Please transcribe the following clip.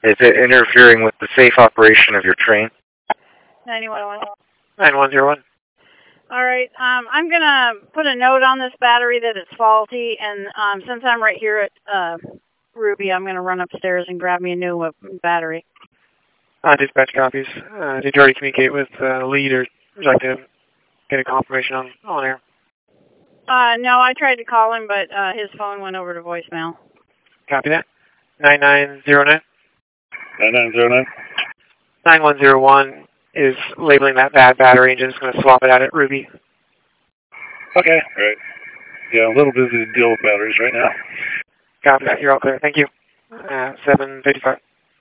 Is it interfering with the safe operation of your train? 9101. 9101. All right. I'm going to put a note on this battery that it's faulty, and since I'm right here at Ruby, I'm going to run upstairs and grab me a new battery. Dispatch copies. Did you already communicate with lead, or would you like to get a confirmation on air? No, I tried to call him, but his phone went over to voicemail. Copy that. 9909. 9909. 9101 is labeling that bad battery and just going to swap it out at Ruby. Okay. All right. Yeah, a little busy to deal with batteries right now. Copy that. You're all clear. Thank you. 755.